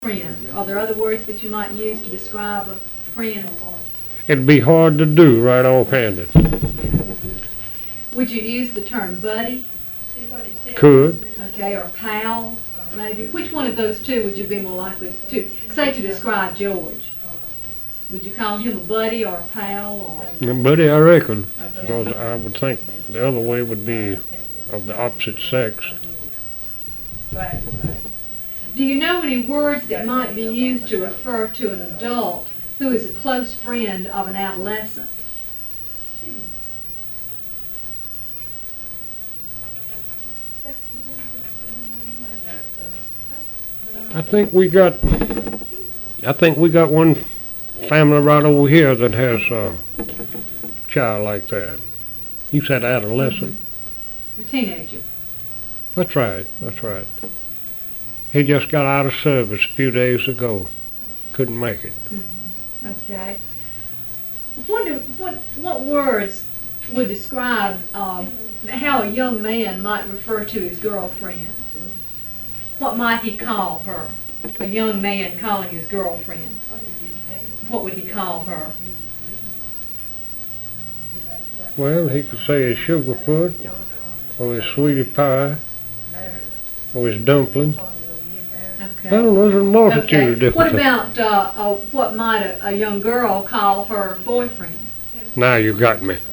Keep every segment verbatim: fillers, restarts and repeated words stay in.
Friend. Are there other words that you might use to describe a friend? It'd be hard to do right offhanded. Would you use the term buddy? Could. Okay, or pal, maybe? Which one of those two would you be more likely to, say to describe George? Would you call him a buddy or a pal? Or? Buddy, I reckon. Okay. Because I would think the other way would be of the opposite sex. Do you know any words that might be used to refer to an adult who is a close friend of an adolescent? I think we got, I think we got one family right over here that has a child like that. You said adolescent. Mm-hmm. A teenager. That's right, that's right. He just got out of service a few days ago. Couldn't make it. Mm-hmm. Okay. What, do, what, what words would describe um, how a young man might refer to his girlfriend? What might he call her? A young man calling his girlfriend. What would he call her? Well, he could say his sugarfoot, or his sweetie pie, or his dumpling. Okay. I don't know, there's a multitude Okay. of different What things. about uh, uh, what might a, a young girl call her boyfriend? Now you got me.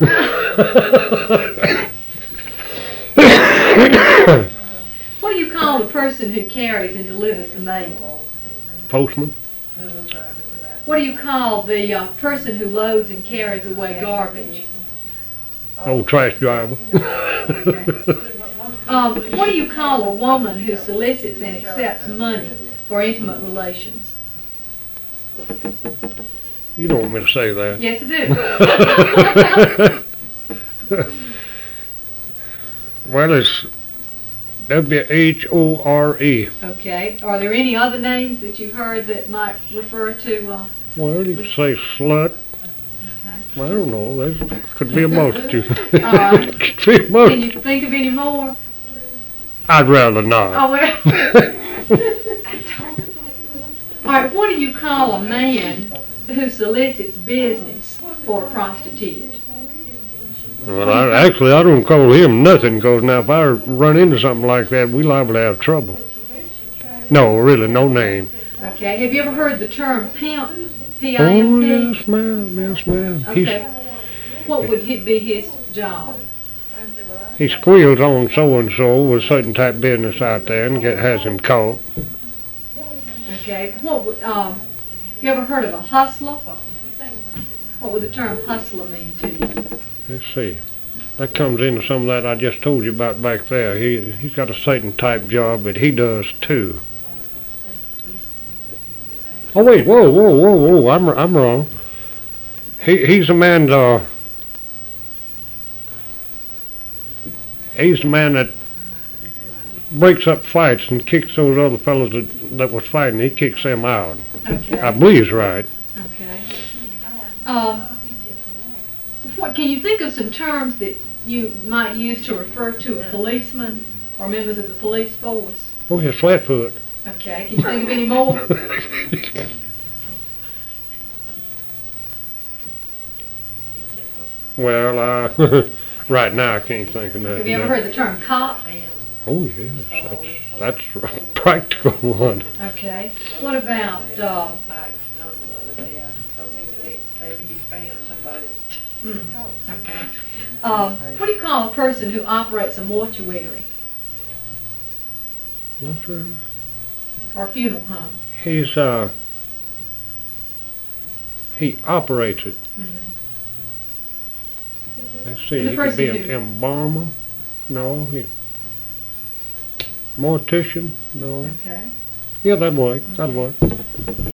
What do you call the person who carries and delivers the mail? Postman? What do you call the uh, person who loads and carries away garbage? Old trash driver. Um, what do you call a woman who solicits and accepts money for intimate relations? You don't want me to say that. Yes, I do. Well, it's W H O R E. Okay. Are there any other names that you've heard that might refer to? Uh, Well, you could say slut. okay. Well, I don't know. There could be a multitude. All right. Could be a Can multitude. you think of any more? I'd rather not. Oh, well. All right. What do you call a man who solicits business for a prostitute? Well, I, actually, I don't call him nothing, because now if I run into something like that, we liable to have trouble. No, really, no name. Okay. Have you ever heard the term pimp? P I Oh, M P? yes, ma'am, yes, ma'am. Okay. What would he be his job? He, he squeals on so-and-so with certain type business out there and get, has him caught. Okay. What would, um, you ever heard of a hustler? What would the term hustler mean to you? Let's see. That comes into some of that I just told you about back there. He, he's got a certain type job, but he does too. Oh, wait, whoa, whoa, whoa, whoa, I'm, I'm wrong. He, he's a man, uh, he's the man that breaks up fights and kicks those other fellows that, that was fighting. He kicks them out. Okay. I believe he's right. Okay. Um, what, can you think of some terms that you might use to refer to a policeman or members of the police force? Oh, he's Flatfoot. Okay. Can you think of any more? Well, uh, right now I can't think of nothing. Have you ever heard the term cop? Oh, yes, that's, that's a practical one. Okay. What about, uh, hmm, okay. Uh, what do you call a person who operates a mortuary That's right. or a funeral home? He's, uh, he operates it. Mm-hmm. Let's see, And the he could be person an who- embalmer. No, he, mortician. No. Okay. Yeah, that'd work. That'd work.